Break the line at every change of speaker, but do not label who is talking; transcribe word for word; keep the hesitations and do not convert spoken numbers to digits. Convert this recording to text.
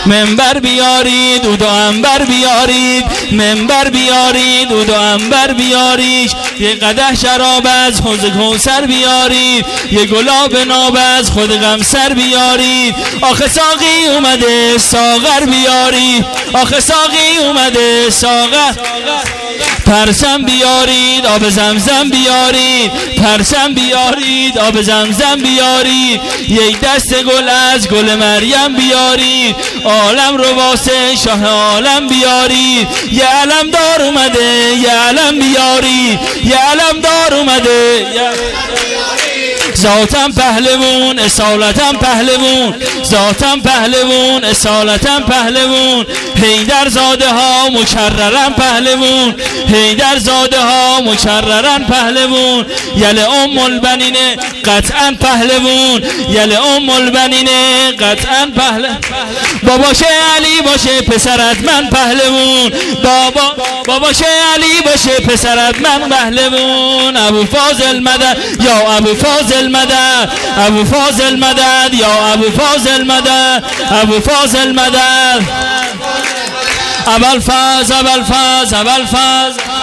منبر بیارید دود و عنبر بیارید، منبر بیارید دود و عنبر بیاریش، یه قدح شراب از حوض کوثر بیارید، یه گلاب ناب از خود غمسر بیارید. آخه ساقی اومده ساغر بیارید، آخه ساقی اومده ساغر. پرچم بیارید آب زمزم بیارید، پرچم بیارید آب زمزم بیارید، یک دست گل از گل مریم بیارید، عالم رو واسه شاه عالم بیارید. یه علم دار اومده یه علم بیارید، یه علم دار اومده ذاتم پهلوون اصالتم پهلوون، ذاتم پهلوون اصالتم پهلوون. حیدر زاده ها مکررن پهلوون، حیدر زاده ها مکررن پهلوون. یل ام البنین قطعا پهلوون، یل ام البنین قطعا پهلوون. بابا شه علی باشه پسرت من پهلوون، بابا بابا شه علی باشه پسرت من پهلوون. ابو فاضل مدد یا ابو فاضل مدد، ابو فاضل مدد یا ابو فاضل مدد، ابو فاضل مدد. ابوالفضل ابوالفضل ابوالفضل